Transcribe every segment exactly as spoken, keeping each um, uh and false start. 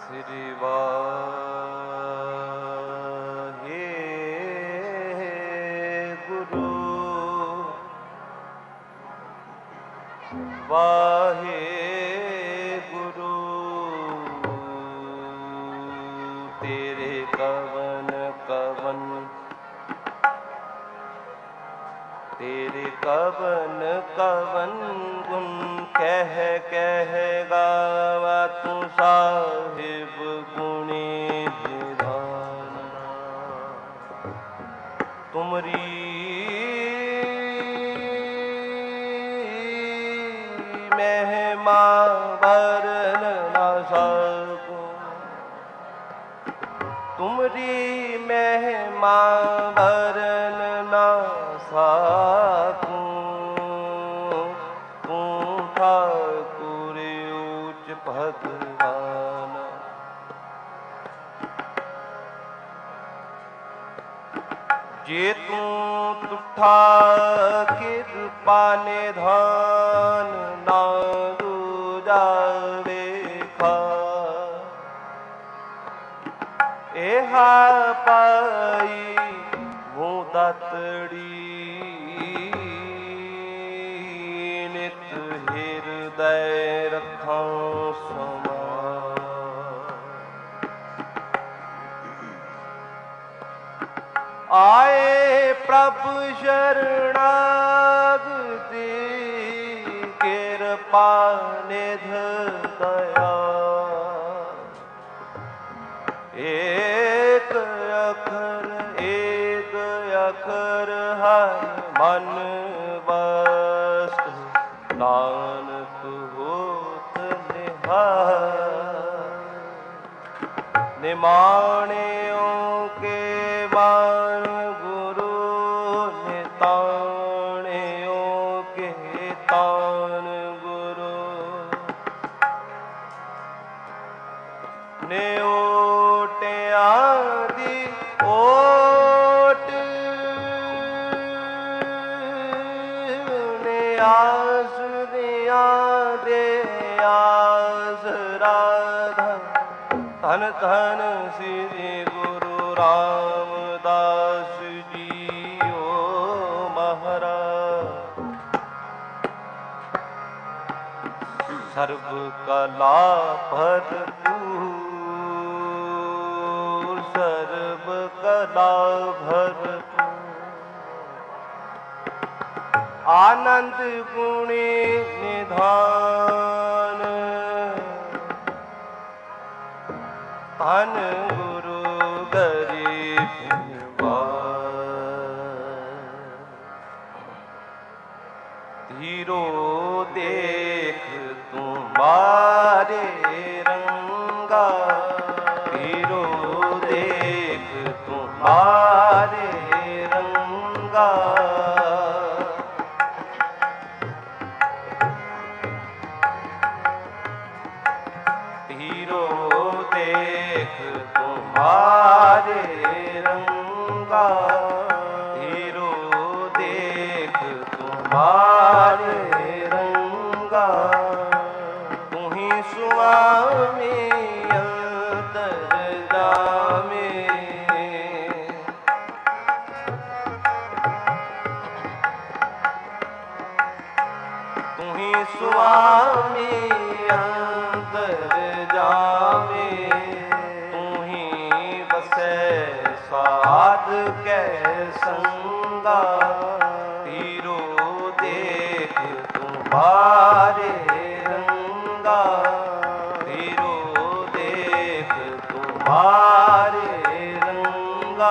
ਸ੍ਰੀ ਵਾਹਿਗੁਰੂ ਵਾਹਿਗੁਰੂ ਤੇਰੇ ਕਵਨ ਕਵਨ ਤੇਰੇ ਕਵਨ ਕਵਨ ਗੁਣ ਕਹਿ ਕਹਿ ਗਾਵਾ ਤੂੰ ਸਾਹਿਬ ਗੁਣੀ ਨਿਧਾਨ ਤੁਮਰੀ ਮਹਿਮਾ ਵਰਨ ਨਾ ਸਕੂੰ ਤੁਮਰੀ ਮਹਿਮਾ ਵਰਨ ਨਾ ਸਕੂੰ ਤੂੰ ਠਾਕੁਰ ਉੱਚ ਭਗਵਾਨ ਜੇ ਤੂੰ ਤੁਠਾ ਕਿਰਪਾ ਨਿਧਾਨ ਨਾ ਦੂਜਾ ਵੇਖਾ ਇਹ ਪਾਈ ਮੂੰ ਦਾਤੜੀ ਨਿਤ ਹਿਰਦੈ ਰੱਖਾਂ ਸਮਾ ਆਏ ਪ੍ਰਭ ਸ਼ਰਣਾਗਤੀ ਕਿਰਪਾ ਨਿਧ ਦਇਆ ਏਕ ਅੱਖਰ ਏਕ ਅੱਖਰ ਹਰ ਮਨ ਵਸਤ ਨਾਨਕ ਹੋਤ ਨਿਹਾਲ ਨਿਮਾਣਿਓ ਕੇ ਬਾਣ ਗੁਰੂ ਨਿਤਾਣਿਓ ਕੇ ਤਾਨ ਗੁਰੂ ਨਿਓਟਿਆਂ ਦੀ ਓਟ ਨਿਆਸ ਦੀਆਂ ਦੇ ਆਸਰਾ ਧੰਨ ਧੰਨ ਸ੍ਰੀ ਗੁਰੂ ਰਾਮਦਾਸ ਜੀਓ ਮਹਾਰਾਜ ਸਰਬ ਕਲਾ ਭਰਪੂਰ ਸਰਬ ਕਲਾ ਭਰਪੂਰ ਆਨੰਦ ਗੁਣੀ ਨਿਧਾਨ ਧੰਨ ਗੁਰੂ ਗਰੀਬ ਧੀਰੋ ਦੇਖ ਤੁਮਾਰੇ ਰੰਗਾ ਧੀਰੋ ਦੇਖ ਤੁਮਾਰੇ ਰੰਗਾ ਧੀਰੋ ਦੇਖ ਤੁਮਾਰੇ ਰੰਗਾ ਧੀਰੋ ਦੇਖ ਤੁਮਾਰੇ ਰੰਗਾ ਤੂੰ ਹੀ ਸੁਆਮੀ ਅੰਤਰਜਾਮੀ ਤੂੰ ਹੀ ਸੁਆਮੀ ਅੰਤਰਜਾਮੀ ਤੂੰ ਹੀ ਵਸੈ ਸਾਧ ਕੈ ਸੰਗਾ ਧੀਰੋ ਦੇਖ ਤੁਮਾਰੇ ਰੰਗਾ ਧੀਰੋ ਦੇਖ ਤੁਮਾਰੇ ਰੰਗਾ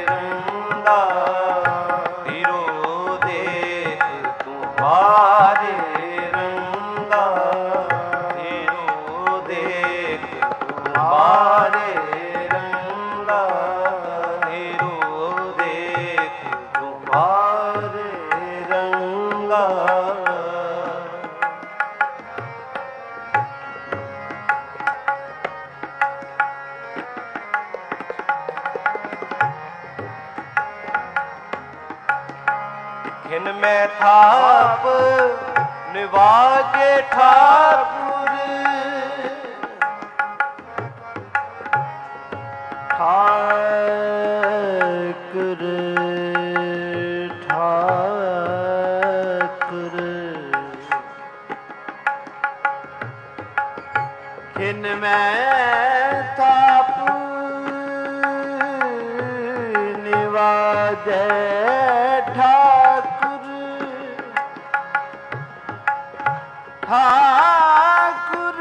ਹਾਰੇ ਰੰਗਾ। ਖਿਨ ਮੈਂ ਥਾਪ ਨਿਵਾਜੇ ਠਾਕੁਰ, ਠਾਕੁਰ ਠਾਕੁਰ। ਖਿਨ ਮੈਂ ਥਾਪ ਨਿਵਾਜੇ ਠਾਕੁਰ,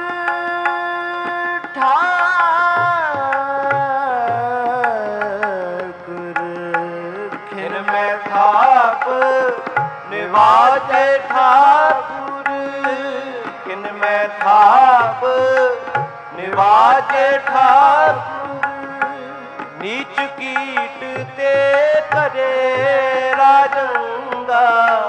ਠਾਕੁਰ। ਖਿਨ ਮੈਂ ਥਾਪ ਨਿਵਾਜੇ ਠਾਕੁਰ, ਖਿਨ ਮੈਂ ਥਾਪ ਨਿਵਾਜੇ ਠਾਕੁਰ। ਨੀਚ ਕੀਟ ਤੇ ਕਰੇ ਰਾਜੰਗਾ,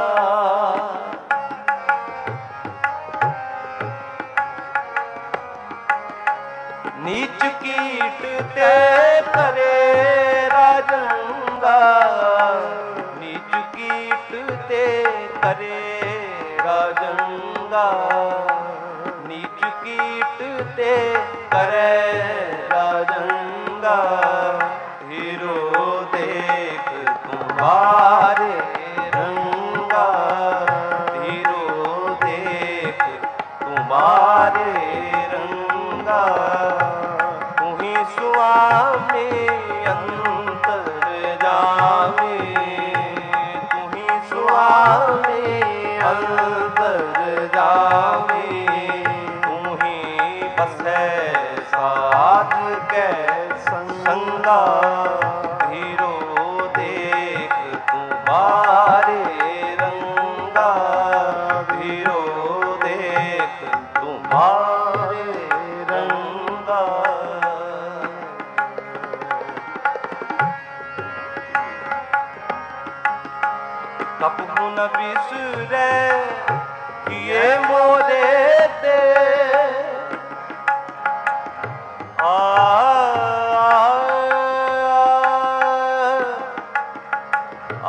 ਨੀਚ ਕੀਟ ਤੇ ਕਰੇ ਰਾਜੰਗਾ, ਨੀਚ ਕੀਟ ਤੇ ਕਰੇ ਰਾਜੰਗਾ, ਨੀਚ ਕੀਟ ਤੇ ਕਰੇ ਰਾਜੰਗਾ। ਹੀਰੋ ਦੇਖ ਤੁਮਾਰੇ ਰੰਗਾ, ਹੀਰੋ ਦੇਖ ਤੁਮਾਰੇ ਰੰਗਾ। ਸੁਆਮੀ ਅੰਤਰਜਾਮੀ, ਤੁਹੀਂ ਸੁਆਮੀ ਅੰਤਰਜਾਮੀ। ਤੁਹੀਂ ਬਸੈ ਸਾਧ ਕੈ ਸੰਗਾ, ਹੀਰੋ ਦੇਖ ਤੁਮਾਰੇ ਰੰਗਾ, ਹੀਰੋ ਦੇਖ ਤੁਮਾਰੇ ਰੰਗਾ। ਕਪੁ ਨ ਬਿਸਰੈ ਕੀਏ ਮੋਰੇ ਤੇ, ਆ ਆ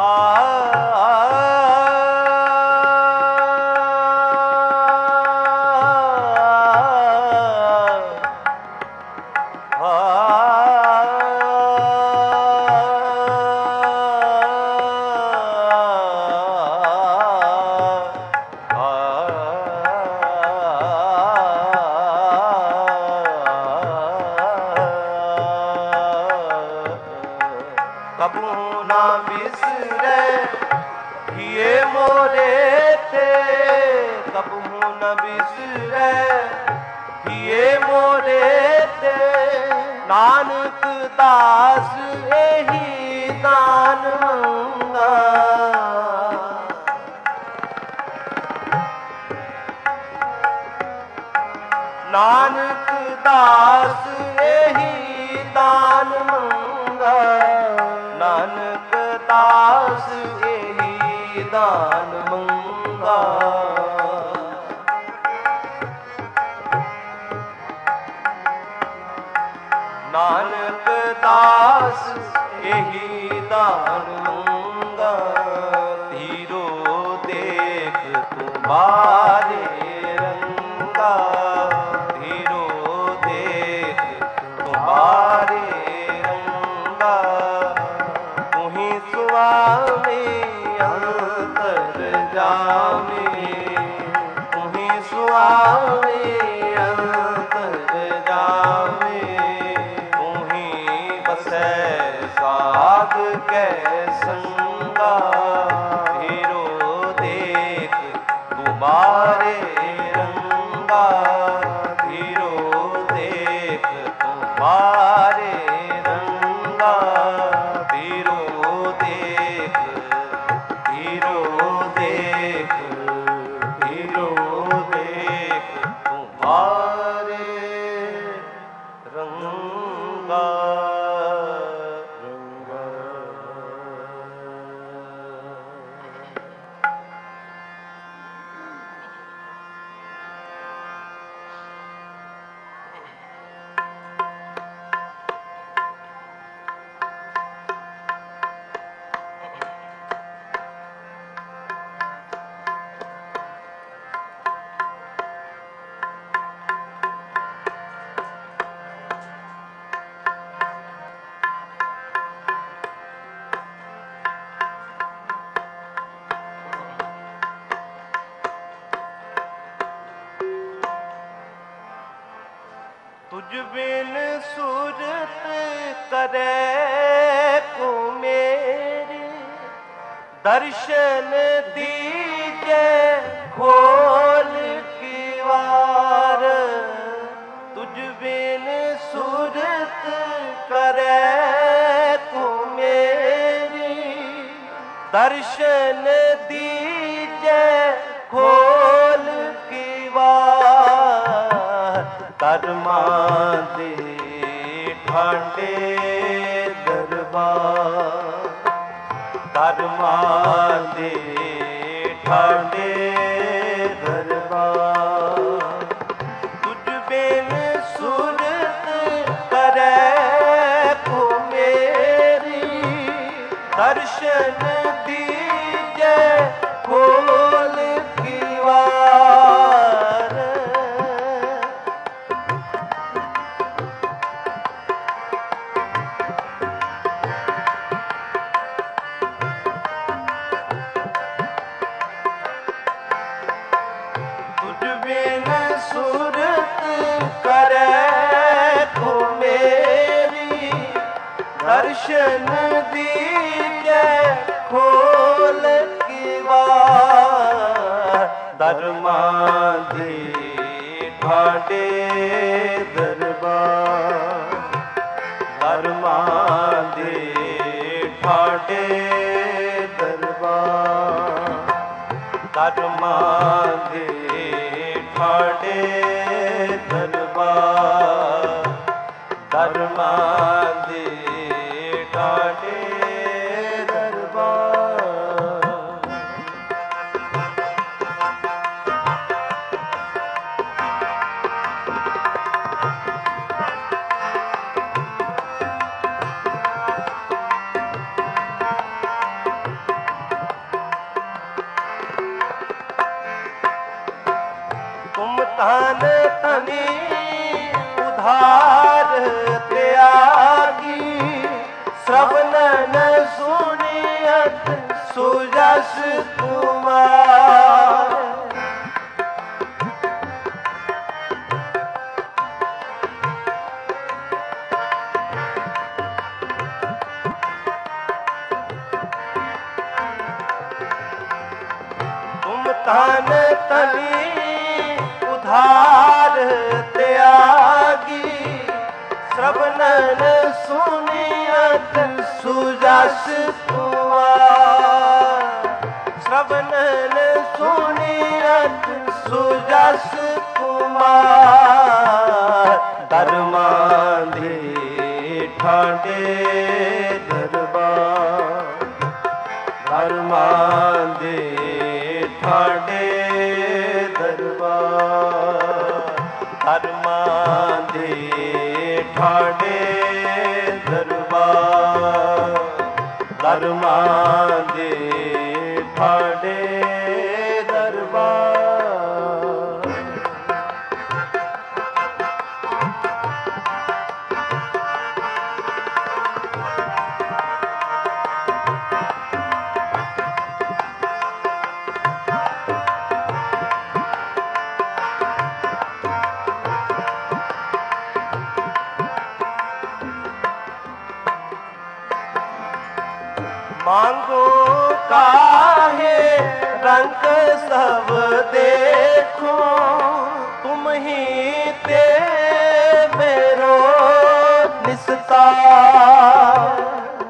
ਕਬੂ ਨਾ ਬਿਸਰੈ ਕੀਏ ਮੋਰੇ ਤੇ, ਕਬੂ ਨ ਬਿਸਰੈ ਕੀਏ ਮੋਰੇ ਤੇ। ਨਾਨਕ ਦਾਸ ਇਹੀ ਦਾਨ ਮੰਗਾ, ਨਾਨਕ ਦਾਸ ਇਹੀ ਦਾਨ ਮੰਗਾ, ਨਾਨਕ ਦਾਸ ਇਹੀ ਦਾਨ ਮੰਗਾ। ਨਾਨਕ ਦਾਸ ਇਹੀ ਦਾਨ ਮੰਗਾ। ਧੀਰੋ ਦੇਖ ਤੁਮਾਰੇ ਰੰਗਾ, ਧੀਰੋ ਦੇਖ ਤੁਮਾਰੇ ਰੰਗਾ। ਤੁਹੀਂ ਸੁਆਮੀ ਅੰਤਰਜਾਮੀ, ਤੁਹੀਂ ਸੁਆਮੀ ਅੰਤਰਜਾਮੀ। ਤੁਹੀਂ ਬਸੈ ਸਾਧ ਕੈ ਸੰਗਾ, ਹੀਰੋ ਦੇਖ ਤੁਮਾਰੇ ਰੰਗਾ, ਹੀਰੋ ਦੇਖ ਤੁਮਾਰੇ ਰੰਗਾ, ਹੀਰੋ ਦੇਖ, ਹੀਰੋ ਦੇਖ, ਹੀਰੋ ਦੇਖ ਤੁਮਾਰੇ ਰੰਗਾ। बिन सूरत करे को मेरी, दर्शन दीजे खोल की वार। तुझ बिन सूरत करे को मेरी, दर्शन दीजे खोल की वार। कर्मा दे ठांडे दरबार, कर्मा दे ठांडे दरबार। तुझ बिन सूरत करे को मेरी, दर्शन दीजे खोल की वार। तुझ बिन सूरत करे को मेरी, दर्शन दीजे खोल की वार। दरमा दे ठाडे दरबार, दरमा दे ठाडे दरबार। कर्मा दे ठाडे दरबार, कर्मा दे ठाडे दरबार। तुम तन तनी उधार त्यागी, श्रवणन सुनियत सुजस तुम्हार। तुम तन तनी उधार त्यागी, श्रवणन सुनियत सुजस तुम्हार। श्रवणन सुनियत सुजस तुम्हार। कर्मा दे ठाडे दरबार, कर्मा दे ठाडे दरबार। कर्मा दे ठाडे दरबार, कर्मा दे ठाडे दरबार। मांगो काहे रंग सब देखो, तुम ही ते मेरो निस्तार।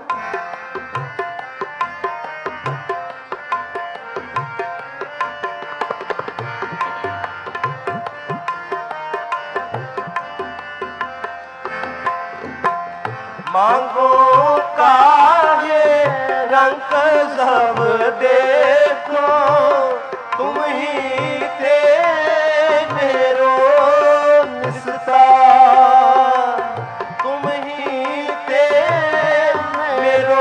मांगो काहे रंग सब देखो, तुम ही थे मेरो निस्तार। तुम ही थे मेरो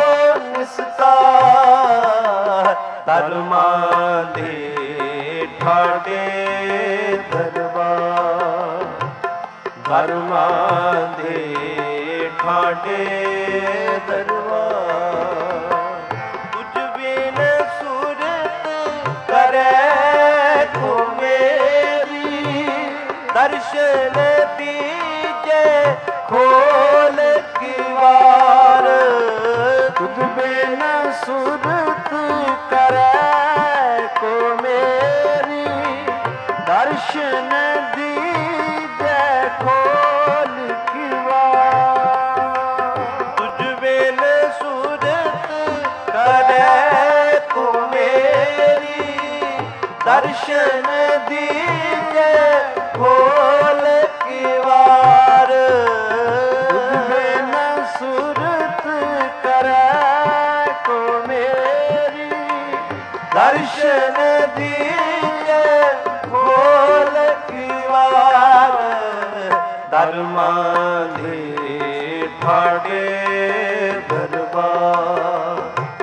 निस्तार। कर्मा दे ठाडे दरबार, कर्मा दे ठाडे दरबार। तुझ बिन सूरत करे को मेरी, दर्शन दीजे ਦਰਸ਼ਨ ਦੀਜੈ ਖੋਲ ਕਿਵਾੜ। ਤੁਝ ਵੇਲ ਸੂਰਤ ਕਰੈ ਕੋ ਮੇਰੀ, ਦਰਸ਼ਨ ਦੀਜੈ ਖੋਲ ਕਿਵਾੜ। ਤੁਝ ਵੇਲ ਸੂਰਤ ਕਰੈ ਕੋ ਮੇਰੀ, ਦਰਸ਼ਨ ਦੀਜੈ ਖੋਲ ਕਿਵਾੜ। ਧਰਮਾਂ ਦੇ ਠਾਡੇ ਦਰਬਾਰ,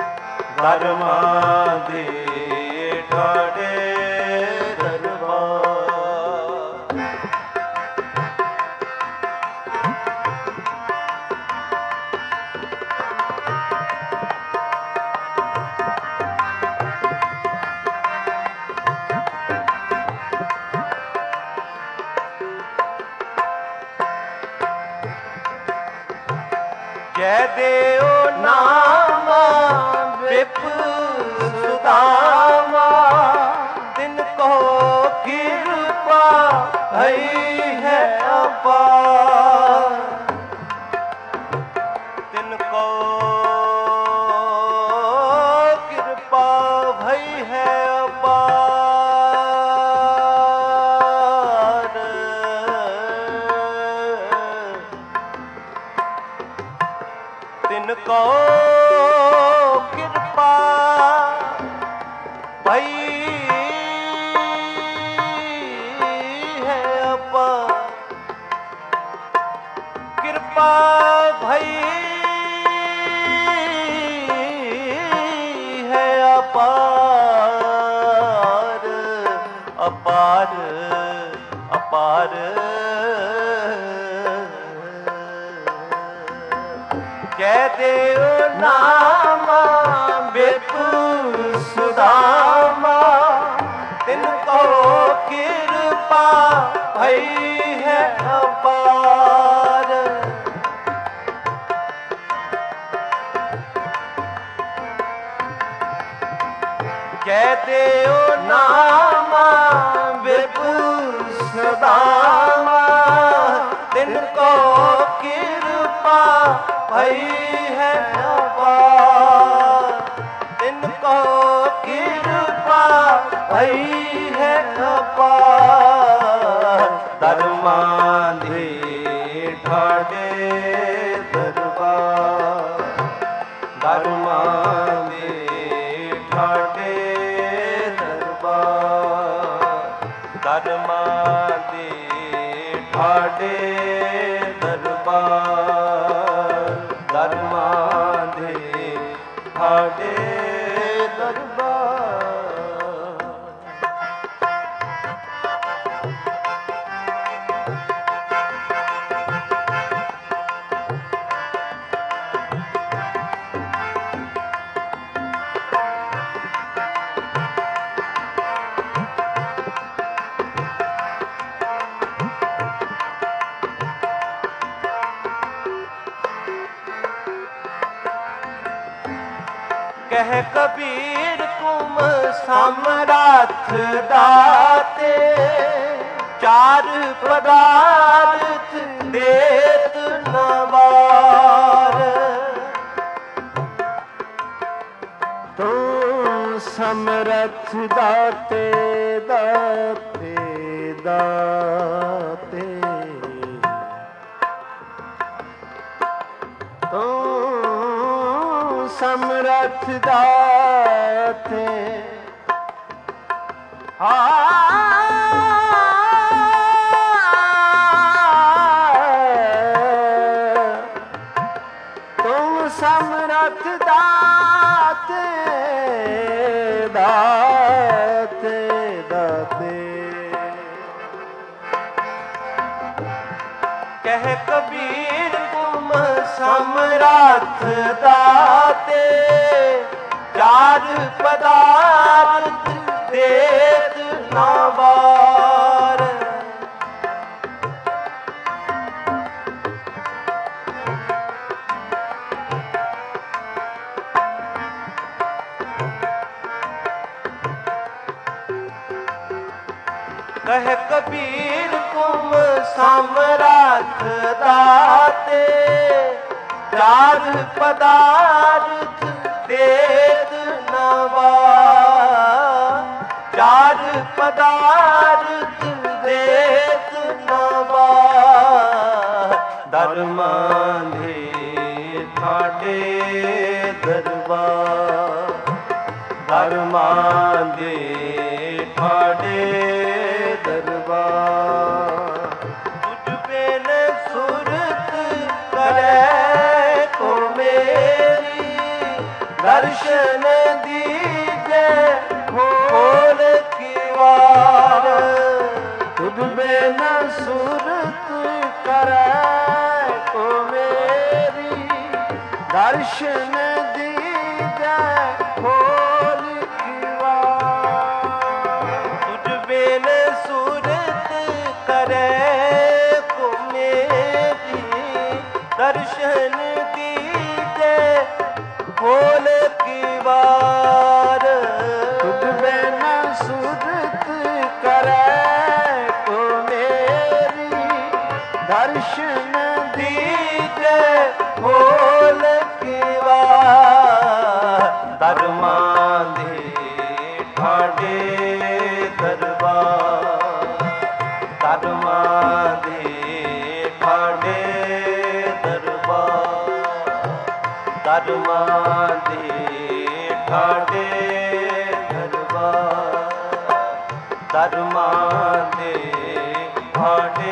ਧਰਮਾਂ ਦੇ ਠਾਡੇ ਦਰਬਾਰ। ਜੈ ਦੇਉ ਨਾਮਾ ਵਿਪ ਸੁਦਾਮਾ, ਤਿਨ ਕੋ ਕਿਰਪਾ ਭਈ ਹੈ ਅਪਾਰ। ਤਿਨ ਕੋ ਕਿਰਪਾ ਭਈ ਹੈ ਅਪਾਰ। ਤਿਨ ਕੋ ਕਿਰਪਾ ਭਈ ਹੈ ਅਪਾਰ। ਕਿਰਪਾ ਭਈ ਹੈ ਅਪਾਰ, ਅਪਾਰ ਅਪਾਰ। ਜੈ ਦੇਉ ਨਾਮਾ ਵਿਪ ਸੁਦਾਮਾ, ਤਿਨ ਕੋ ਕਿਰਪਾ ਭਈ ਹੈ ਅਪਾਰ। ਜੈ ਦੇਉ ਨਾਮਾ ਵਿਪ ਸੁਦਾਮਾ, ਤਿਨ ਕੋ ਕਿਰਪਾ ਭਈ ਹੈ ਅਪਾਰ। ਤਿਨ ਕੋ ਕਿਰਪਾ ਭਈ ਹੈ ਅਪਾਰ। ਧਰਮਾਂ ਦੇ ਠਾਡੇ ਦਰਬਾਰ, ਧਰਮਾਂ ਦੇ ਠਾਡੇ ਦਰਬਾਰ। ਧਰਮਾਂ ਦੇ ਠਾਡੇ ਦਰਬਾਰ, ਧਰਮਾਂ ਦੇ ਠਾਡੇ ਦਰਬਾਰ। ਕਹਿ ਕਬੀਰ ਤੁਮ ਸਮਰੱਥ ਦਾਤੇ, ਚਾਰ ਪਦਾਰਥ ਦੇਤ ਨਵਾਰ। ਤੂੰ ਸਮਰੱਥ ਦਾਤੇ ਦਾਤੇ ਦਾਤੇ, ਤੂੰ ਸਮਰੱਥ ਦਾਤੇ। ਤੁਮ ਸਮਰੱਥ ਦਾਤੇ ਦਾਤੇ ਦਾਤੇ। ਕਹਿ ਕਬੀਰ ਤੁਮ ਸਮਰੱਥ ਦਾਤੇ, ਚਾਰ ਪਦਾਰਥ ਦੇਤ ਨਵਾਰ। ਕਹਿ ਕਬੀਰ ਤੁਮ ਸਮਰੱਥ ਦਾਤੇ, ਚਾਰ ਪਦਾਰਥ ਦੇਤ ਨਵਾ, ਚਾਰ ਪਦਾਰਥ ਦੇਤ ਨਵਾ, ਧਰਮਾਂ ਦੇ ਤੁਹਾਡੇ ਦਰਬਾਰ, ਧਰਮਾਂ ਦੇ ਤੁਹਾਡੇ ਦਰਬਾਰ, ਤੁਝ ਬਿਨ ਸੁਰਤ ਕਰੇ ਕੋ ਮੇਰੀ, ਦਰਸ਼ਨ ਦੀਜੈ ਖੋਲ ਕਿਵਾਰ, ਤੁਧ ਬਿਨ ਸੁਰਤ ਕਰੇ ਕੋ ਮੇਰੀ, ਦਰਸ਼ਨ ਦੀਜੈ ਖੋਲ ਕਿਵਾਰ, ਤੁਝ ਬਿਨ ਸੁਰਤ ਕਰੇ ਕੋ ਮੇਰੀ, ਦਰਸ਼ਨ ਦੀਜੈ ਖੋਲ ਕਿਵਾਰ, ਤੁਧ ਬਿਨ ਸੁਰਤ ਕਰੇ ਕੋ ਮੇਰੀ, ਦਰਸ਼ਨ ਦੀਜੈ ਖੋਲ ਕਿਵਾਰ, ਧਰਮਾਂ ਦੇ ਤੁਹਾਡੇ ਦਰਬਾਰ, ਧਰਮਾਂ ਦੇ ਤੁਹਾਡੇ ਦਰਬਾਰ, ਧਰਮਾਂ ਦੇ ਤੁਹਾਡੇ ਦਰਬਾਰ, ਧਰਮਾਂ ਦੇ ਤੁਹਾਡੇ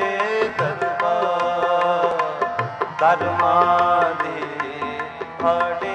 ਦਰਬਾਰ, ਧਰਮਾਂ ਦੇ ਤੁਹਾਡੇ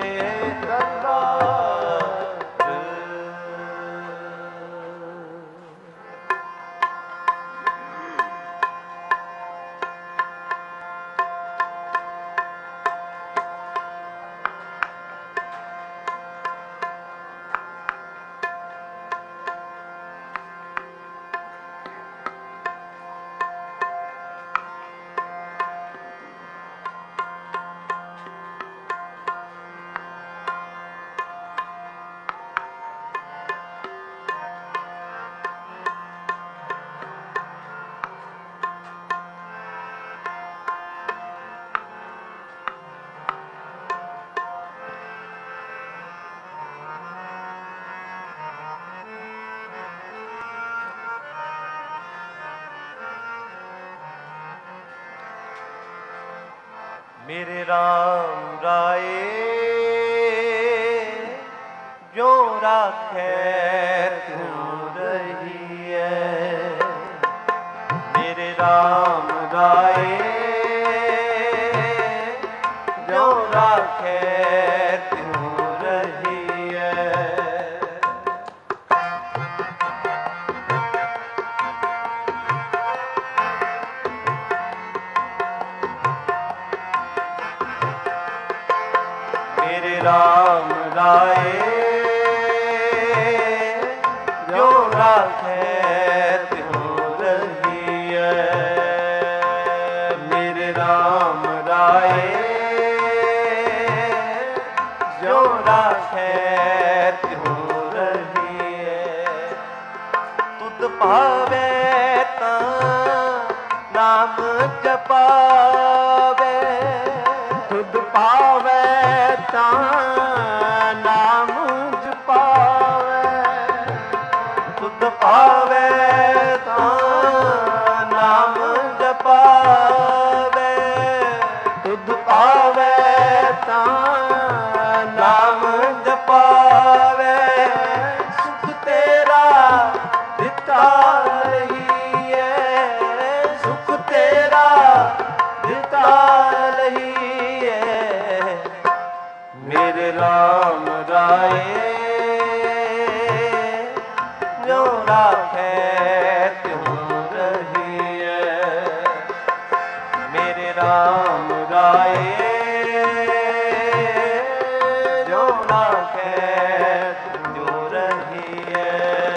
ਮੇਰੇ ਰਾਮ ਰਾਏ ਜੋ ਰਾਖੈ ਤਿਉ ਰਹੀਐ, ਮੇਰੇ ਰਾਮ ਰਾਏ ਜੋ ਰਾਖੈ ਤਿਉ ਰਹੀਐ, ਮੇਰੇ ਰਾਮ ਰਾਏ ਜੋ ਰਾਖੈ ਤਿਉ ਰਹੀਐ, ਮੇਰੇ ਰਾਮ ਰਾਏ ਜੋ ਰਾਖੈ ਤਿਉ ਰਹੀਐ, ਤੁਧ ਭਾਵੈ ਤਾਂ ਨਾਮ ਜਪਾਵੇ, ਤੁਧ ਭਾਵੈ ਤਾਂ ਨਾਮ ਜਪਾਵੇ, ਤੁਧ ਭਾਵੈ ਤਾਂ ਨਾਮ ਜਪਾਵੇ, ਤੁਧ ਭਾਵੈ ਤਾਂ ਨਾਮ ਜਪਾਵੇ, ਸੁਖ ਤੇਰਾ ਦਿੱਤਾ ਲਈਐ, ਸੁਖ ਤੇਰਾ ਦਿੱਤਾ ਲਈਐ, ਮੇਰੇ ਰਾਮ ਰਾਏ ਜੋ ਰਾਖੈ ਤਿਉ ਰਹੀਐ, ਮੇਰੇ ਰਾਮ ਰਾਏ ਜੋ ਰਾਖੈ ਤਿਉ ਰਹੀਐ,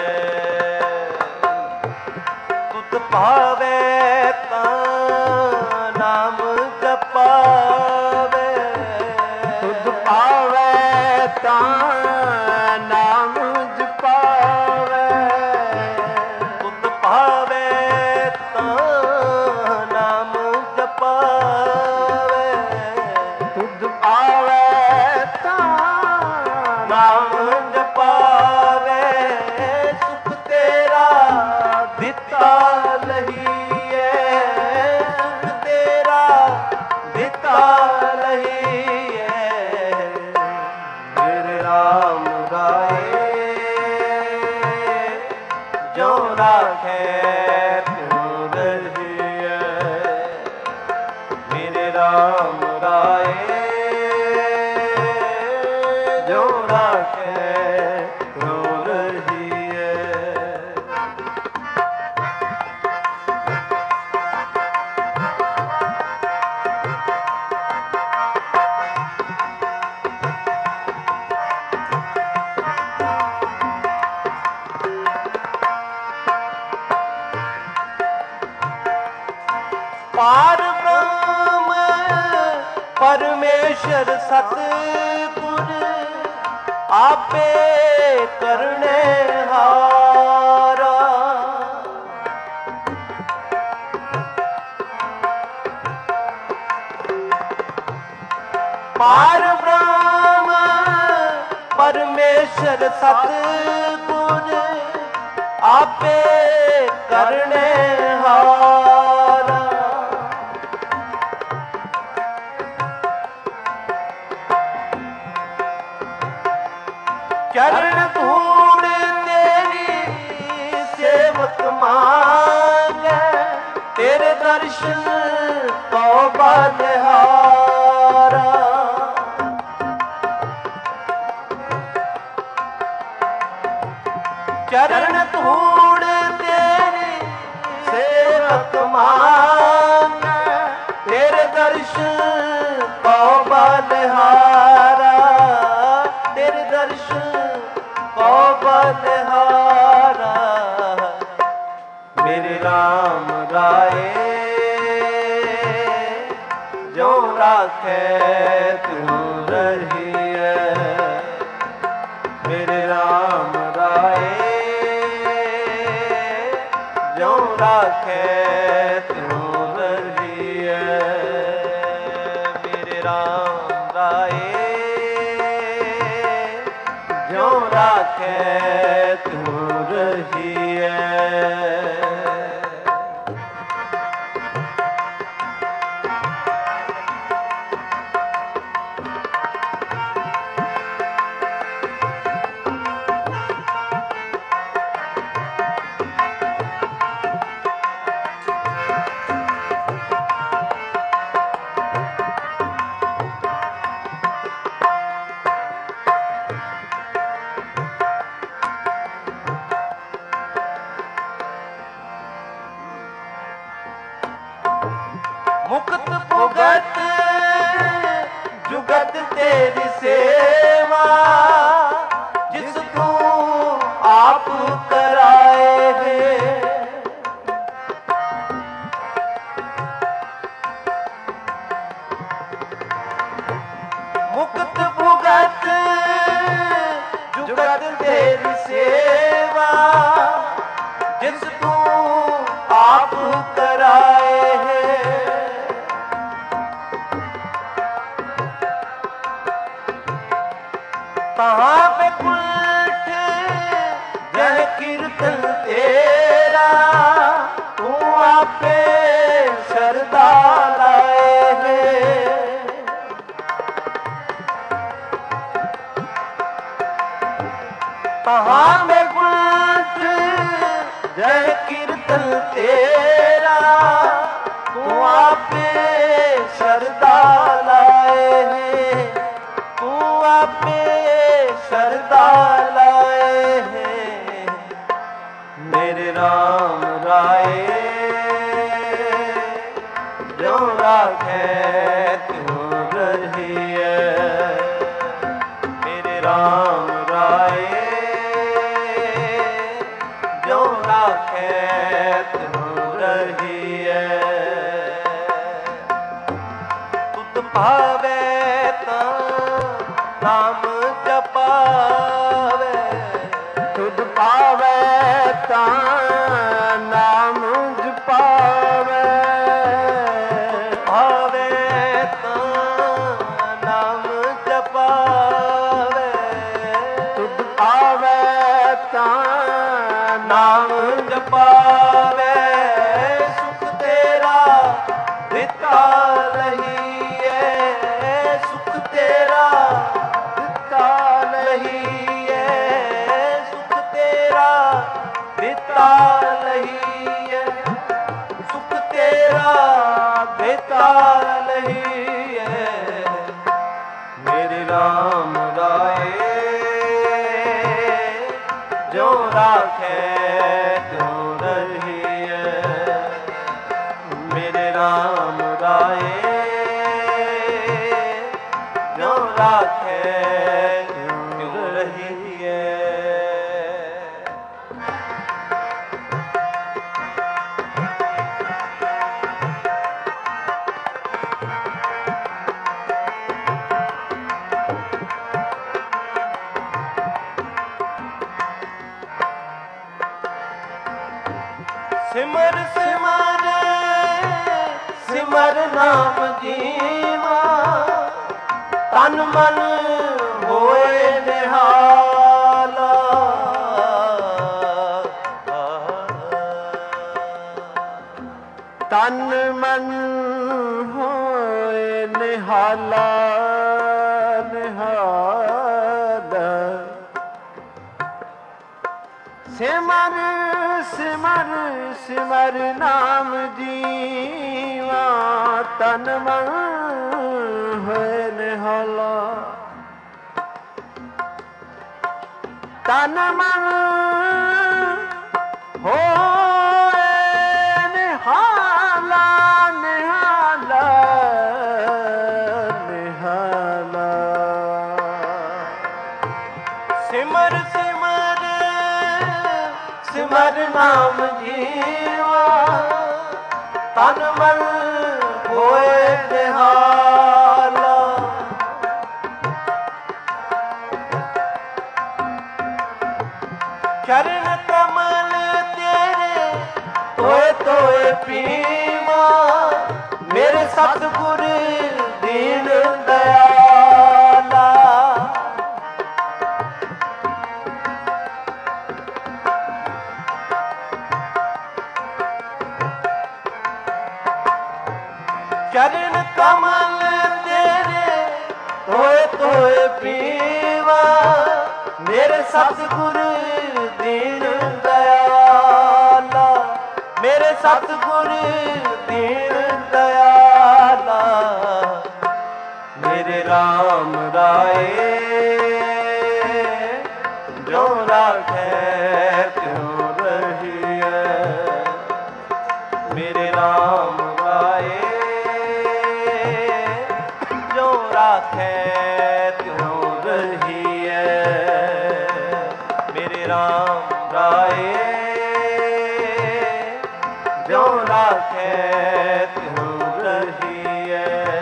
ਤੁਧ ਭਾਵੈ ਤਾਂ ਨਾਮ ਜਪਾਵੇ, ਤੁਧ ਭਾਵੈ ਤਾਂ ਨਾਮ ਜਪਾਵੇ, ਤੁਧ ਜਿਉ ਰਾਖੈ ਤਿਉ ਰਹੀਐ। ਮੇਰੇ ਰਾਮ ਰਾਏ ਜਿਉ ਰਾਖੈ ਤਿਉ ਰਹੀਐ। ਪਾਰ ਬ੍ਰਹਮ ਪਰਮੇਸ਼ਰ ਸਤਿਗੁਰ ਆਪੇ ਕਰਨੇ ਹਾਰਾ। ਪਾਰ ਬ੍ਰਹਮ ਪਰਮੇਸ਼ਰ ਸਤਿਗੁਰ ਆਪੇ ਕਰਨੇ ਹਾਰਾ। ਚਰਨ ਧੂੜ ਤੇਰੀ ਸੇਵਕ ਮਾਂਗੈ, ਤੇਰੇ ਦਰਸ਼ਨ ਕਉ ਬਲਿਹਾਰਾ। ਚਰਨ ਧੂੜ ਤੇਰੀ ਸੇਵਕ ਮਾਂਗੈ, ਤੇਰੇ ਦਰਸ਼ਨ ਕਉ ਬਲਿਹਾਰਾ। ਤੇਰੇ ਦਰਸ਼ਨ ਕਉ ਬਲਿਹਾਰਾ। ਮੇਰੇ ਰਾਮ ਰਾਏ ਜਿਉ ਰਾਖੈ ਤਿਉ ਰਹੀਐ। ਮੇਰੇ ਰਾਮ ਰਾਏ ਜਿਉ ਰਾਖੈ ਤਿਉ ਰਹੀਐ। ਮੇਰੇ ਰਾਮ ਰਾਏ ਜਿਉ ਰਾਖੈ ਤਿਉ ਰਹੀਐ। ਮੁਕਤ ਭੁਗਤ ਜੁਗਤ ਤੇਰੀ ਸੇਵਾ, ਜਿਸ ਤੂੰ ਆਪ ਕਰਾਏ ਹੈ। ਮੁਕਤ ਭੁਗਤ ਜੁਗਤ ਤੇਰੀ ਸੇਵਾ, ਜਿਸ ਤੂੰ ਆਪ ਕਰਾਏ ਹੈ। ਕਹਾਂ ਪੇ ਕੁਲਠ ਜਹ ਕੀਰਤਨ ਤੇਰਾ, ਤੂੰ ਆਪੇ ਸ਼ਰਧਾ ਲਾਏ ਹੈ। ਕਹਾਂ ਪੇ ਕੁਲਠ ਜਹ ਕੀਰਤਨ ਤੇਰਾ, ਤੂੰ ਆਪੇ ਸ਼ਰਧਾ ਲਾਏ ਹੈ। ਤੂੰ ਆਪੇ ਸ਼ਰਧਾ ਲਾਏ ਹੈ। ਮੇਰੇ ਰਾਮ ਰਾਏ ਜਿਉ ਰਾਖੈ ਤਿਉ ਰਹੀਐ। ਮੇਰੇ ਰਾਮ ਰਾਏ ਜਿਉ ਰਾਖੈ ਤਿਉ ਰਹੀਐ। ਤੁਧ ਭਾਵੈ ਤਾਂ ਨਾਮ ਜਪਾਵੇ, ਤੁਧ ਪਾਵੇ ਤਾਂ ਨਾਮ ਜਪਾਵੇ। ਭਾਵੇ ਤਾਂ ਨਾਮ ਜਪਾਵੇ, ਤੁਧ ਪਾਵੇ ਤਾਂ ਨਾਮ ਜਪਾਵੇ। ਸੁਖ ਤੇਰਾ ਦਿੱਤਾ ਲਹੀਏ, ਸੁਖ ਤੇਰਾ ਦਿੱਤਾ ਲਹੀਏ। ਸੁਖ ਤੇਰਾ ਦਿੱਤਾ ਲਈਏ, ਸੁਖ ਤੇਰਾ ਦਿੱਤਾ ਲਈਏ। ਮੇਰੇ ਰਾਮ ਰਾਏ ਜੋ ਰਾਖੇ ਤਿਉ ਰਹੀਏ। ਮੇਰੇ ਰਾਮ ਰਾਏ ਜੋ ਰਾਖੇ ਤਿਉ ਰਹੀਏ। ਸਿਮਰ ਸਿਮਰ ਸਿਮਰ ਨਾਮ ਜੀਵਾ, ਤਨ ਮਨ ਹੋਏ ਨਿਹਾਲਾ। ਤਨ ਮਨ ਹੋਏ ਨਿਹਾਲਾ ਨਿਹਾਲਾ। ਸਿਮਰ ਸਿਮਰ ਸਿਮਰ ਨਾਮ ਜੀਵਾ, ਤਨ ਮਨ ਹੋਏ ਨਿਹਾਲਾ। ਤਨ ਮਨ ਹੋਏ ਨਿਹਾਲਾ ਨਿਹਾਲਾ ਨਿਹਾਲਾ। ਸਿਮਰ ਸਿਮਰ ਸਿਮਰ ਨਾਮ ਜੀਵਾ, ਤਨ ਮਨ ਹੋਏ ਨਿਹਾਲਾ। ਚਰਨ ਕਮਲ ਤੇਰੇ ਤੋਏ ਤੋਏ ਪੀਵਾ, ਮੇਰੇ ਸਤਿਗੁਰ ਦੀਨ ਦਇਆਲਾ। ਚਰਨ ਕਮਲ ਤੇਰੇ ਤੋਏ ਤੋਏ ਪੀਵਾ, ਮੇਰੇ ਸਤਿਗੁਰ ਦੀਨ ਦਇਆਲਾ। ਮੇਰੇ ਸਤਿਗੁਰ ਦੀਨ ਦਇਆਲਾ। ਮੇਰੇ ਰਾਮ ਰਾਏ ਜੋ ਰਾਖੇ ਤਿਉ ਰਹੀਏ। ਮੇਰੇ ਰਾਮ ਰਾਏ ਜੋ ਰਾਖੇ ਤਿਉ ਰਹੀਏ। ਮੇਰੇ ਰਾਮ ਰਾਏ ਜੋ ਰਾਖੇ ਤਿਉ ਰਹੀਏ।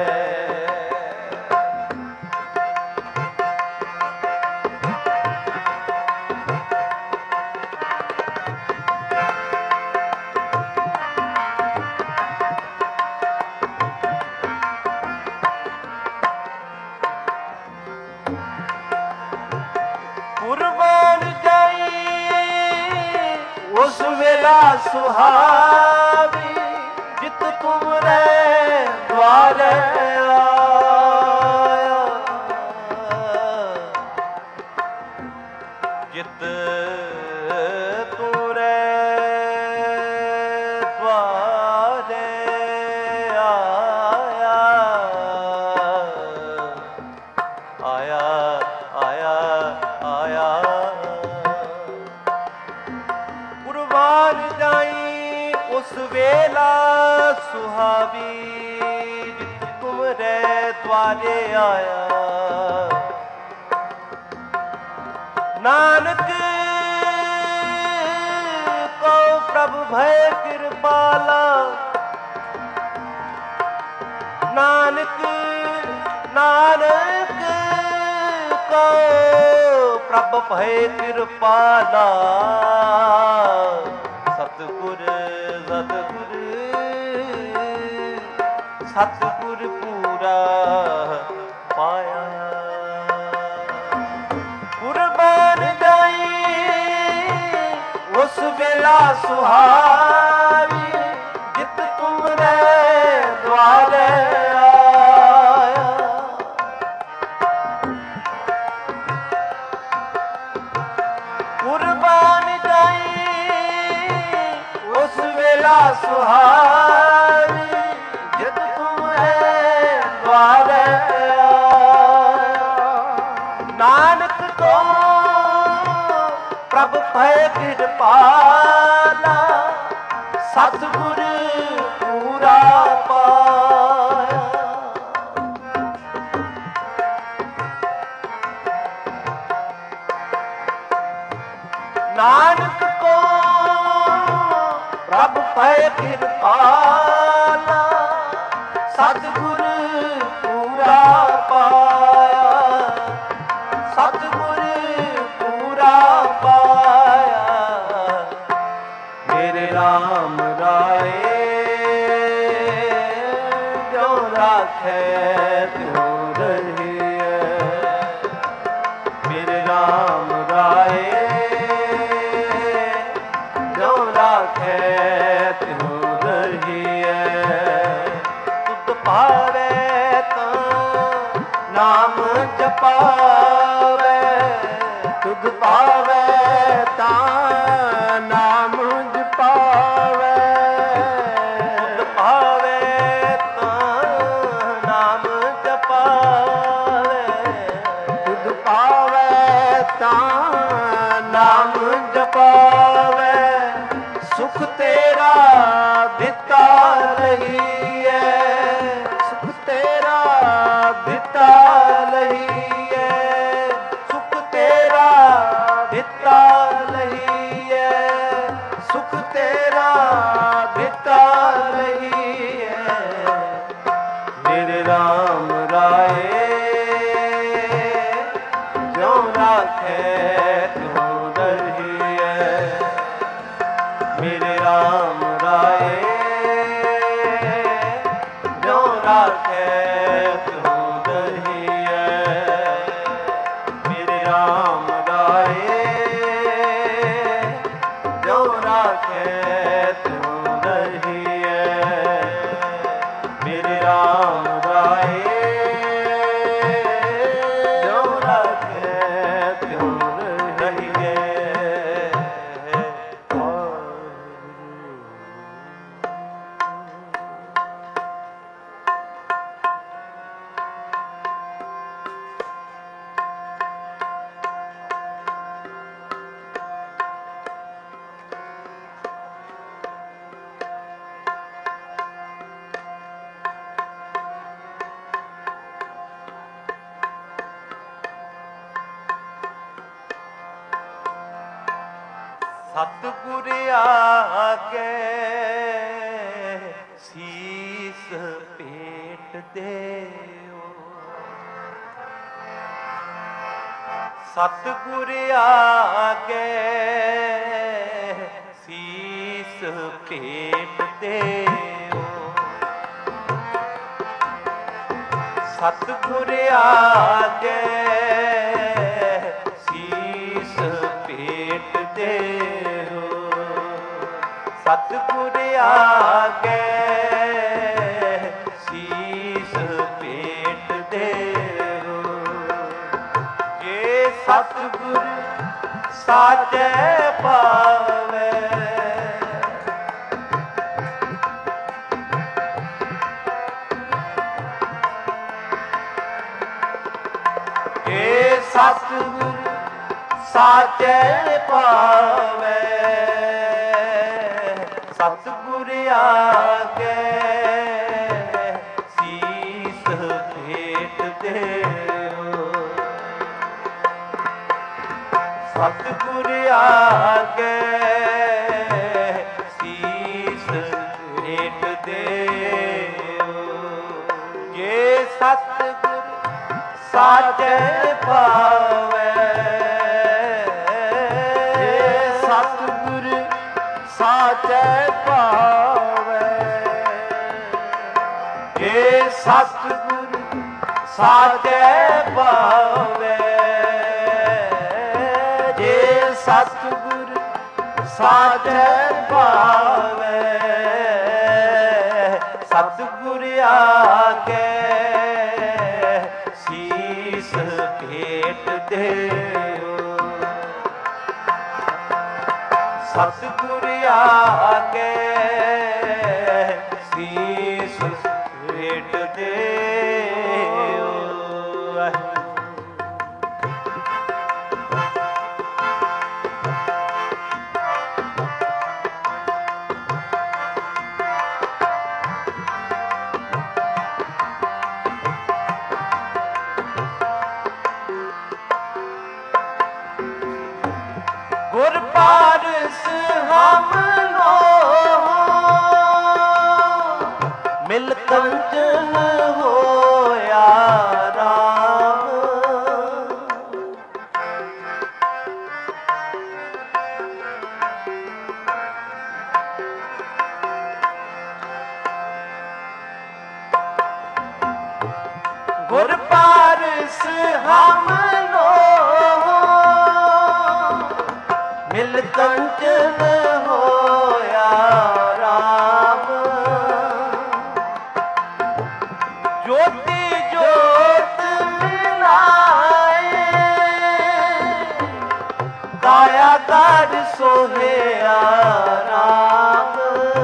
ਕੁਰਬਾਨ ਜਾਈ ਉਸ ਵੇਲਾ ਸੁਹਾਵੀ, ਜਿਤ ਤੁਮਰੇ ਦੁਆਰੇ ਆਇਆ। ਜਿਤ ਤੁਮਰੇ ਦੁਆਰੇ ਆਇਆ। ਆਇਆ ਆਇਆ ਆਇਆ। ਕੁਰਬਾਨ ਜਾਈ ਉਸ ਵੇਲਾ ਸੁਹਾਵੀ, ਜਿਤ ਤੁਮਰੇ ਦੁਆਰੇ ਆਇਆ। ਨਾਨਕ ਕਉ ਪ੍ਰਭ ਭੈ ਕਿਰਪਾਲਾ। ਨਾਨਕ ਨਾਨਕ ਕਉ ਪ੍ਰਭ ਭੈ ਕਿਰਪਾਲਾ। ਸਤਿਗੁਰ ਸਤਿਗੁਰ ਸਤਿਗੁਰ ਪੂਰਾ ਪਾਇਆ। ਕੁਰਬਾਨ ਜਾਈ ਉਸ ਵੇਲਾ ਸੁਹਾਵੀ, ਜਿਤ ਤੁਮਰੇ ਦੁਆਰੇ ਆਇਆ। ਕੁਰਬਾਨ ਜਾਈ बेला सुहावी जित तुम है द्वारे नानक को प्रभ भय कृपाला सतगुर पूरा पाया नानक को प्रभ भय कृपाला सतगुर पूरा पाया सतगुर पूरा पाया मेरे राम राये जो राखे त्यों रहिए मेरे राम राये जो राखे त्यों रहिए तुत पावे तो नाम जपावे तुध पावे ता नाम जपावे तुध पावे ता नाम जपावे तुध पावे ता नाम जपावे सुख तेरा दिता रहिए सुख तेरा दिता रहिए सुख तेरा दिता रहिए सुख तेरा दिता रहिए मेरे राम राये जो राखे त्यों रहिए मेरे राम राये जो राखे त्यों रहिए मेरे राम राये जो राखे त्यों रहिए मेरे राम राये जो राखे त्यों रहिए सतगुर आगे शीस पेट देओ सतगुर आगे शीस पेट देओ सतगुर आगे शीस पेट देओ सतगुर आगे शीस पेट देओ ये सतगुर साचे पावे ये सतगुर साचे पावे सतगुर आगे शीस भेट देओ सतगुर आगे शीस भेट देओ ये सतगुर साचे पावे सतगुर साचे पावे ये सतगुर साचे पावे ये सतगुर साचे पावे सतगुर आगे शीस भेट देओ ਸਤਿਗੁਰ ਆਗੇ ਸੀਸ ਭੇਟ ਦੇਓ। ਗੁਰ ਪਾਰਸ ਹਮ ਲੋਹ ਮਿਲ ਕੰਚਨ ਹੋਇਆ ਰਾਮ। ਗੁਰ ਪਾਰਸ ਹਮ ਲੋਹ ਮਿਲ ਕੰਚਨ ਹੋਇਆ ਰਾਮ। ਜੋਤੀ ਜੋਤ ਮਿਲਾਏ ਕਾਇਆ ਕਾਜ ਸੋਹਿਆ ਰਾਮ।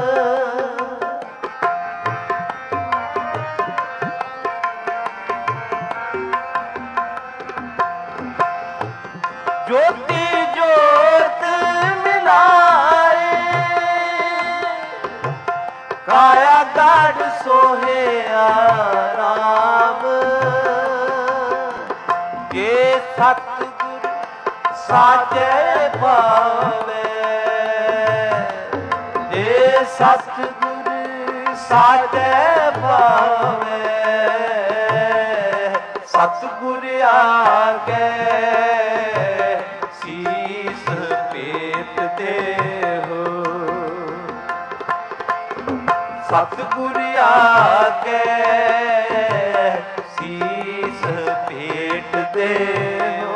ਜੋਤੀ ਜੋਤ ਮਿਲਾਏ ਕਾਇਆ ਕਾਢ ਸੋਹਿਆ ਰਾਮ। ਜੇ ਸਤਿਗੁਰ ਸਾਚੇ ਭਾਵੇ ਜੇ ਸਤਿਗੁਰ ਸਾਚੇ ਭਾਵੇ ਸਤਿਗੁਰ ਆਗੇ ਸੀਸ ਭੇਟ ਦੇਹੋ। ਸਤਿਗੁਰ ਆਗੇ ਸੀਸ ਭੇਟ ਦੇਹੋ।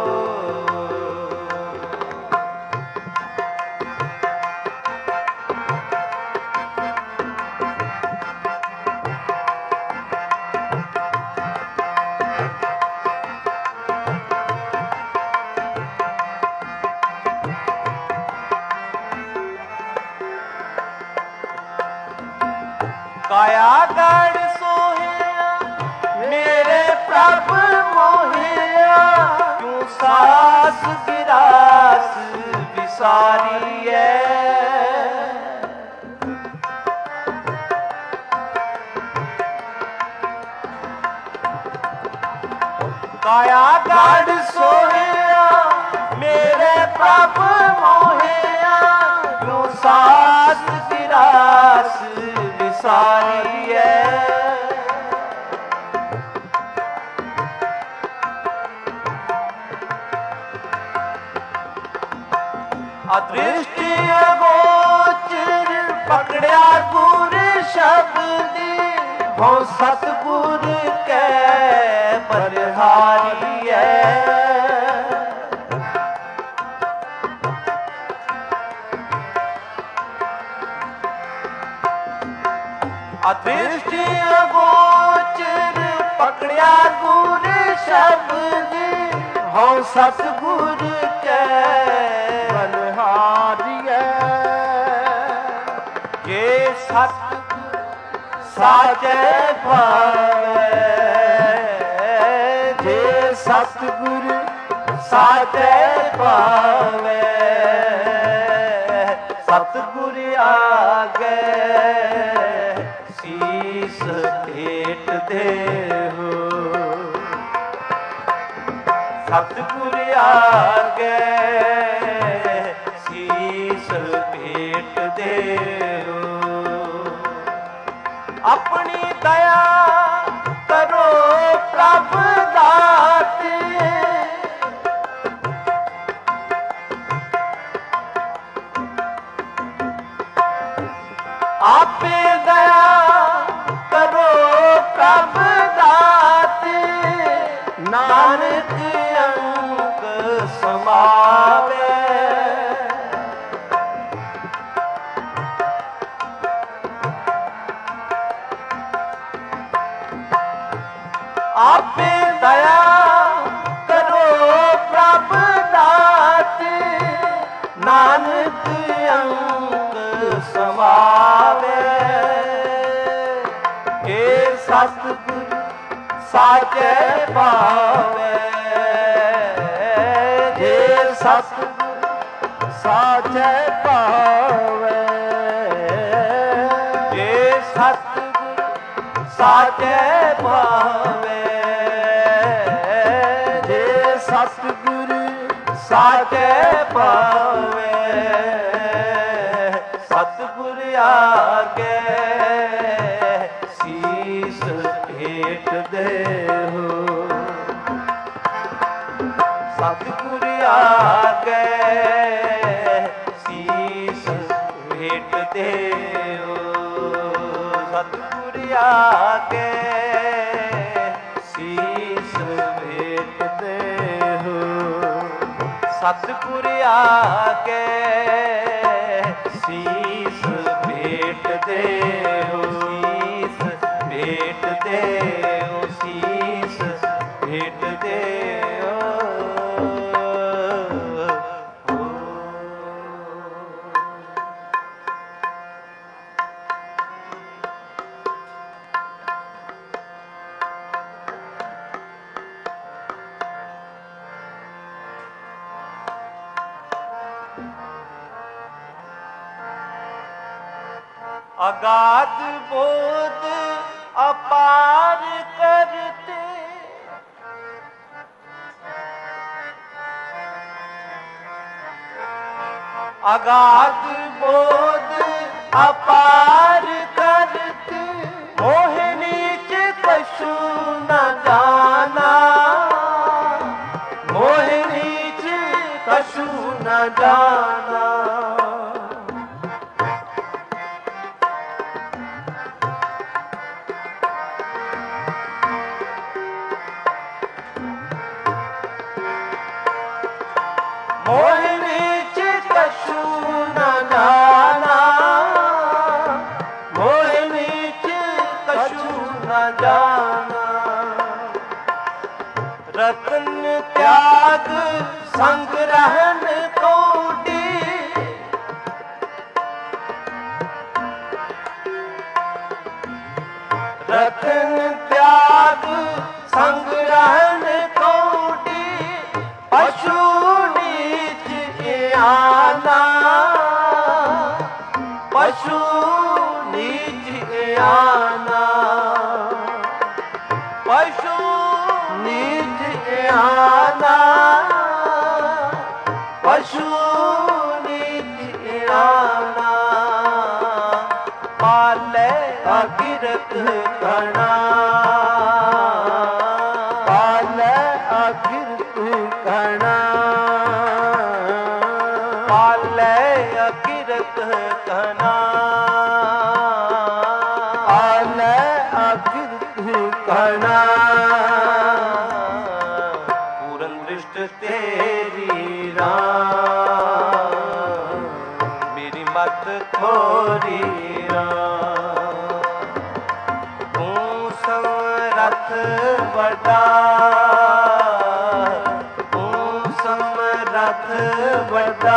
ਕਾਇਆ ਕਾਢ ਸੋਹਿਆ ਮੇਰੇ ਪ੍ਰਭ ਮੋਹਿਆ। ਕਿਉ ਸਾਸ ਗਿਰਾਸ ਵਿਸਾਰੀਐ ਕਾਇਆ ਕਾਢ ਸੋਹਿਆ ਮੇਰੇ ਪ੍ਰਭ ਮੋਹਿਆ। ਕਿਉ ਸਾਸ ਗਿਰਾਸ ਵਿਸਾਰੀਐ ਅਦ੍ਰਿਸ਼ਟੀ ਅਗੋਚਰ ਪਕੜਿਆ ਗੁਰ ਸ਼ਬਦੀ। ਹੋ ਸਤਿਗੁਰ ਕੈ ਬਲਿਹਾਰੀਐ ਅਦ੍ਰਿਸ਼ਟੀ ਅਗੋਚਰ ਪਕੜਿਆ ਗੁਰ ਸ਼ਬਦੀ। ਹੋ ਸਤਿਗੁਰ ਕੈ ਬਲਿਹਾਰੀਐ ਜੇ ਸਤਿਗੁਰ ਸਾਚੇ ਭਾਵੇ ਜੇ ਸਤਿਗੁਰ ਸਾਚੇ ਭਾਵੇ ਸਤਿਗੁਰ ਆਗੇ ਸੀਸ ਭੇਟ ਦੇਹੋ। ਸਤਿਗੁਰ ਆਗੇ ਸੀਸ ਭੇਟ ਦੇਹੋ। ਆਪਣੀ ਦਇਆ ਕਰੋ ਪ੍ਰਭ ਦਾਤੇ ਆਪੇ ਦਇਆ ਕਰੋ ਪ੍ਰਭ ਦਾਤੇ। ਨਾਨਕ ਅੰਗ ਸਮਾਵੇ ਆਪੇ ਦਇਆ ਕਰੋ ਪ੍ਰਭ ਦਾਤੇ। ਨਾਨਕ ਅੰਗ ਸਮਾਵੇ। ਏ ਸਤਿਗੁਰ ਸਾਚੇ ਭਾਵੇ, ਜੇ ਸਤਿਗੁਰ ਸਾਚੇ ਭਾਵੇ, ਜੇ ਸਤਿਗੁਰ ਸਾਚੇ ਭਾਵੇ, ਜੇ ਸਤਿਗੁਰ ਸਾਚੇ ਭਾਵੇ। ਸਤਿਗੁਰ ਆਗੇ ਸੀਸ ਭੇਟ ਦੇਹੁ, ਸਤਿਗੁਰ ਆਗੇ ਸੀਸ ਭੇਟ ਦੇਹੁ, ਸਤਿਗੁਰ ਆਗੇ ਸੀਸ ਭੇਟ ਦੇਹੁ, ਸਤਿਗੁਰ ਆਗੇ ਸੀਸ ਭੇਟ ਦੇਹੁ, ਸੀਸ ਭੇਟ ਦੇਹੁ, ਸੀਸ ਭੇਟ ਦੇਹੁ। अगाध बोध अपार करते, अगाध बोध अपार करते, मोह नीच कछु न जाना, मोह नीच कछु न जाना। मोह नीच कछु न जाना, मोह नीच कछु न जाना। रतन त्याग संग रहन कोटि, रतन त्याग संग रहन कोटि, पशु आना, पशु नीच आना, पशु नीच आना, पशु नीच आना। पाले अगिरत गणा, पाले अगिरत गणा, पाले अगिरत घना, पाले अगिरत घना। पूरन दृष्ट तेरी राम, मेरी मत थोरी राम। तू समरथ बड़ा, तू समरथ बड़ा,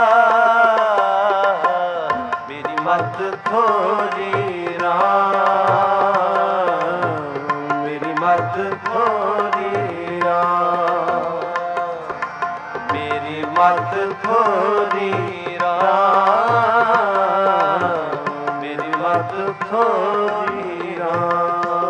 मेरी मत थोरी राम, मेरी मत थोरी राम, मेरी मत थोरी राम, मेरी मत थोरी राम।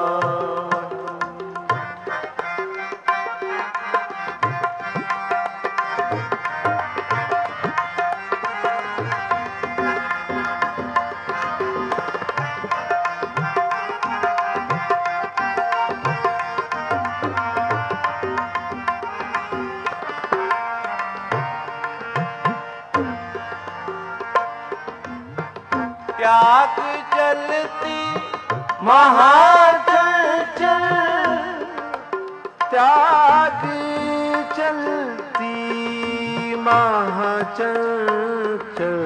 त्याग चलती महाचंचल, त्याग चलती महाचंचल।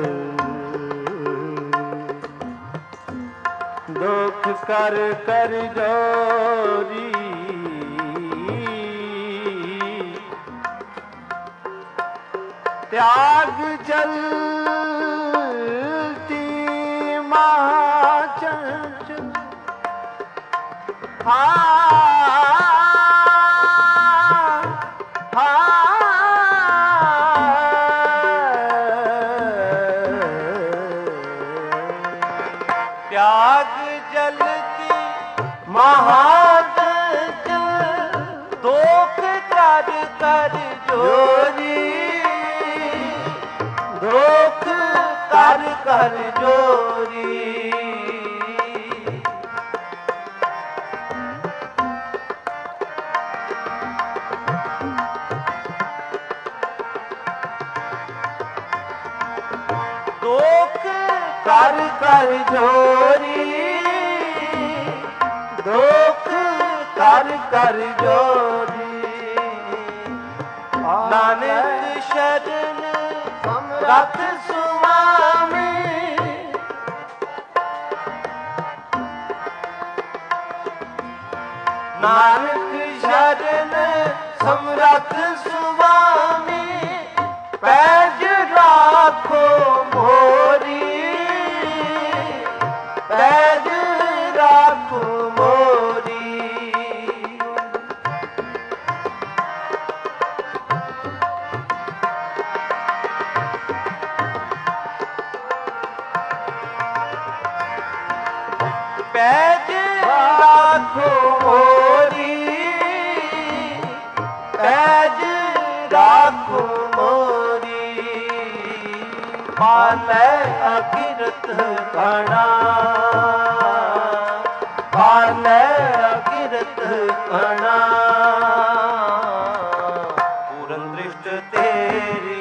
दुख कर कर जोरी, त्याग चलती महाचंचल त्याग जलती महाचंचल दोख कर कर जोरी दोख कर कर जोरी दोख कर कर जोरी दोख कर कर जोरी नानक शरण समरथ सुआमी नानक शरण समरथ सुआमी पैज राखो मोरी पैज राखो मोरी पैज राखो मोरी पैज राखो मोरी पालै अगिरत घना पालै अगिरत घना पूरन दृष्ट तेरी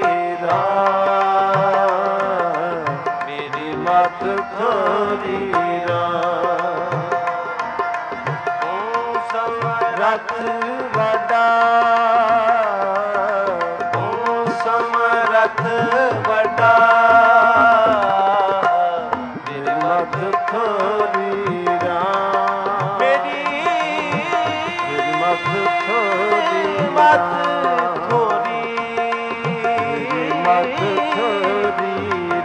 राह मेरी मत थोरी समरथ वडा तू समरथ वडा मेरी मत थोरी राम मेरी मेरी मत थोरी मत थोरी मत थोरी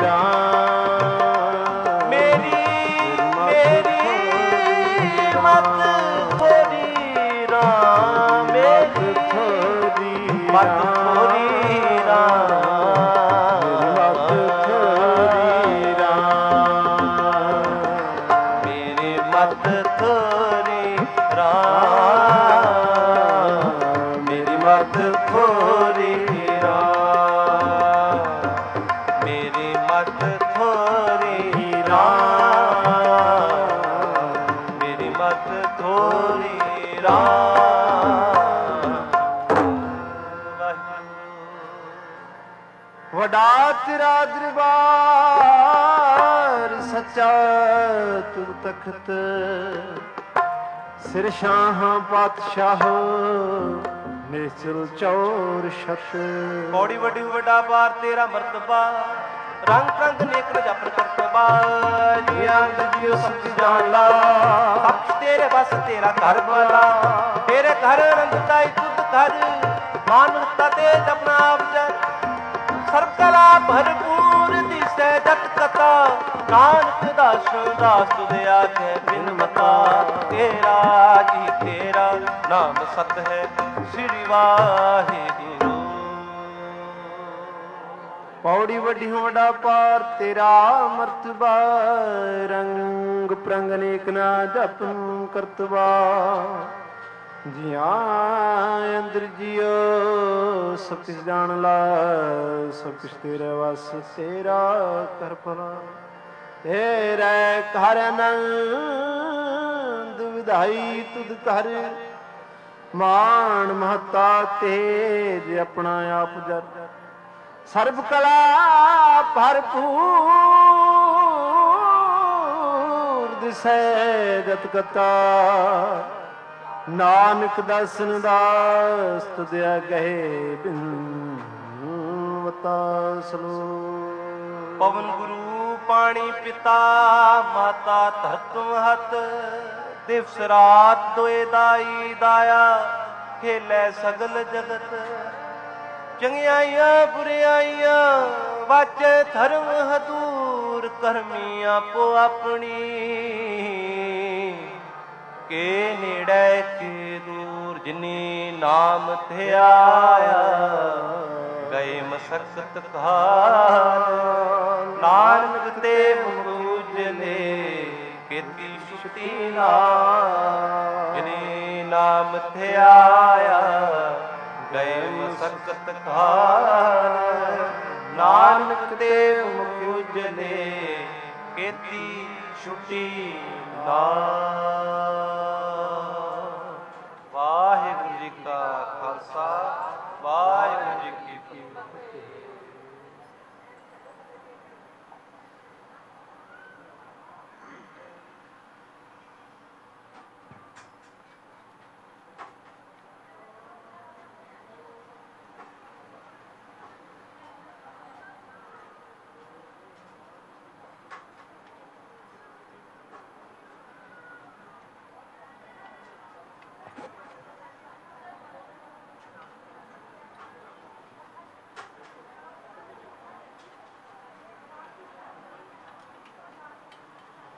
राम मेरी मेरी मत थोरी राम मेरी मत थोरी राम मत थोरी राम मेरी मत थोरी राम मेरी मत थोरी राम मेरी मत थोरी राम मेरी मत थोरी वडा तेरा दरबार सच्चा तुर तखत सिर शाह पातशाह निश्चल चौर शत पौड़ी वडी वडा पार तेरा मर्तबा रंग रंग नेक जपर करतबा ज्ञान जियो सच जान ला अक्ष तेरे बस तेरा घर भला तेरे घर रंगताई तुद घर मानुषता ते अपना अवजन सर्व कला भरपूर दिसै जत कथा नानक दास दास तुद आखे बिन मता तेरा जी तेरा नाम सत है श्री वाहिगुरु पौड़ी वडी वडा पार तेरा मर्तबा रंग प्रंग नेक ना जपन करतबा जिया अंदर जियो सब किस जान ला सब किस तेरे वास तेरा कर भला तेरे घर नंद विधाई तुद कर मान महता तेज अपना आप जर सर्व कला भरपूर दिसै जत कथा नानक दर्शन दास तुदया गहे बिनवता सलो पवन गुरु पानी पिता माता धरतु हत दिवस रात दोए दाई दाया खेलै सगल जगत ਚੰਗਿਆਈਆਂ ਬੁਰਿਆਈਆਂ ਵਾਚੇ ਧਰਮ ਹਦੂਰ ਕਰਮੀ ਆਪੋ ਆਪਣੀ ਕੇ ਨੇੜੇ ਕੇ ਦੂਰ ਜਿਨੀ ਨਾਮ ਧਿਆਇਆ ਗਏ ਮਸਕਤ ਘਾਰ ਨਾਨਕ ਤੇ ਮੁਖ ਉਜਲੇ ਕੀਤੀ ਸ਼ੁਕਤੀ ਨਾਮ ਜਿਨੀ ਨਾਮ ਧਿਆਇਆ ਗਏ ਮਸਕਤ ਘਾਰ ਨਾਨਕ ਤੇ ਮੁਖ ਉਜਲੇ ਕੀਤੀ ਛੁਟੀ ਨਾਮ।